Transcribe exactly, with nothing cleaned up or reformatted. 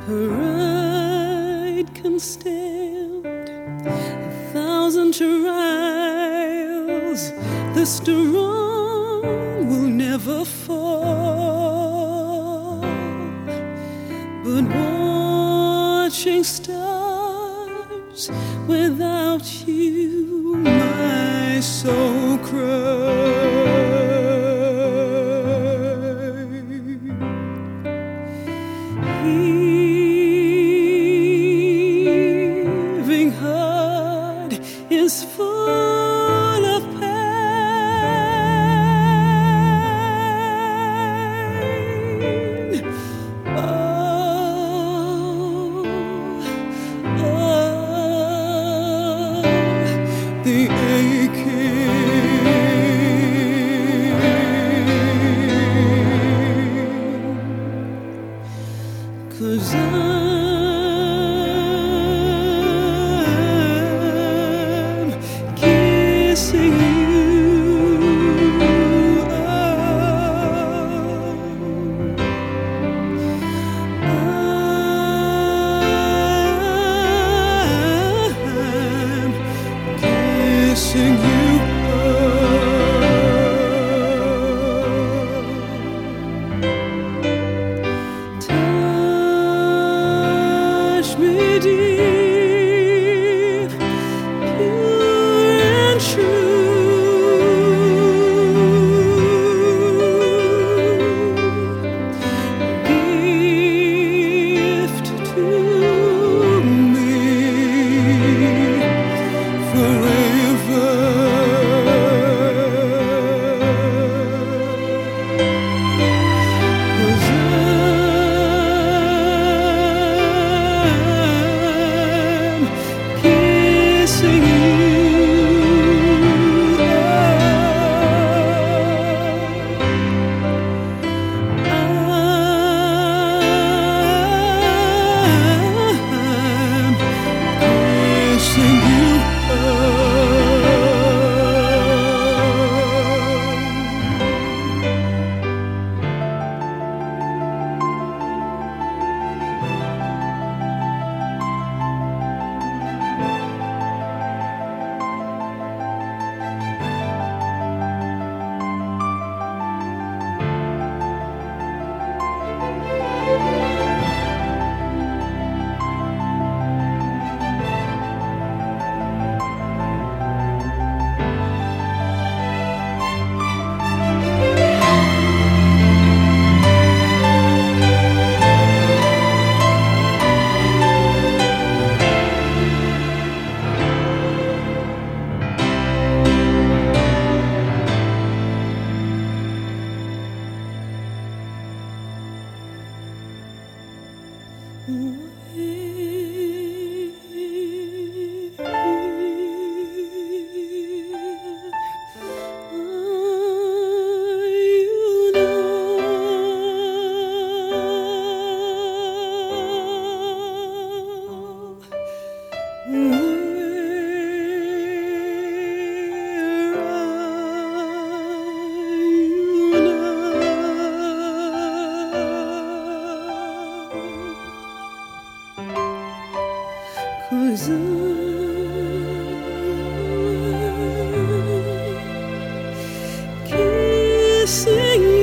Her ride can stand a thousand trials. The strong will never fall, but watching stars without you, my soul cries. Heaving heart is full of pain. Oh, oh, the aching, 'cause I'm kissing you. Oh, I'm kissing you. Touch me deep, pure and true. Gift to me forever. 'Cause I'm kissing you. I'm kissing you. Cause I'm kissing